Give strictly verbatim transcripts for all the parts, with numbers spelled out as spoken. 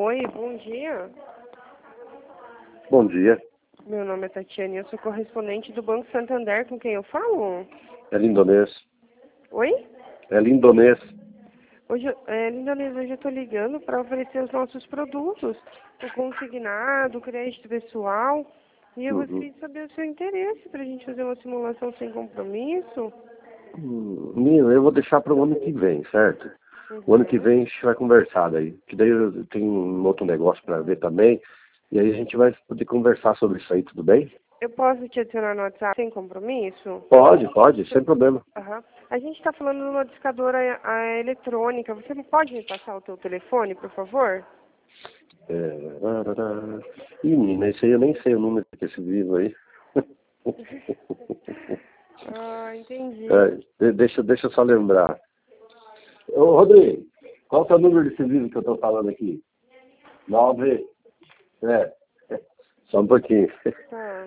Oi, bom dia. Bom dia. Meu nome é Tatiane, eu sou correspondente do Banco Santander, com quem eu falo? É lindonês. Oi? É lindonês. Hoje, eu- é, Lindonês, hoje eu estou ligando para oferecer os nossos produtos, o consignado, o crédito pessoal, e eu Uhum. gostaria de saber o seu interesse para a gente fazer uma simulação sem compromisso. Hum, Menino, eu vou deixar para o ano que vem, certo? O ano que Uhum. vem a gente vai conversar daí. Que daí eu tenho um outro negócio para ver também. E aí a gente vai poder conversar sobre isso aí, tudo bem? Eu posso te adicionar no WhatsApp sem compromisso? Pode, pode, sem problema. Aham. A gente está falando de uma discadora a, eletrônica. Você não pode me passar o teu telefone, por favor? É... rarará. Ih, menina, esse aí eu nem sei o número desse vivo aí. Ah, entendi. É, de- deixa, deixa eu só lembrar. Ô, Rodrigo, qual que é o número desse livro que eu estou falando aqui? Nove. É, só um pouquinho. Tá.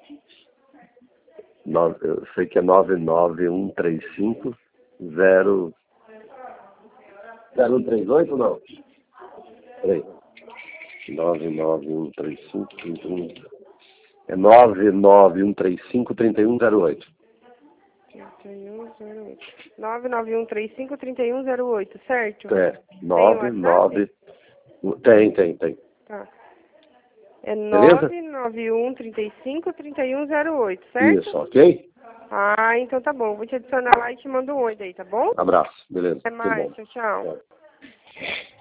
Nove, eu sei que é nove nove um três cinco zero zero um três oito ou não? Peraí. nove nove um três cinco três um. É nove nove um três cinco três um zero oito. trinta e um zero oito. nove nove um três cinco três um zero oito, certo? É, Tem o nove WhatsApp? nove. Tem, tem, tem. Tá. É Beleza? nove nove um três cinco três um zero oito, certo? Isso, ok? Ah, então tá bom. Vou te adicionar lá e te mando um oi daí, tá bom? Abraço, beleza. Até Tudo mais. bom. Tchau, tchau. Tchau.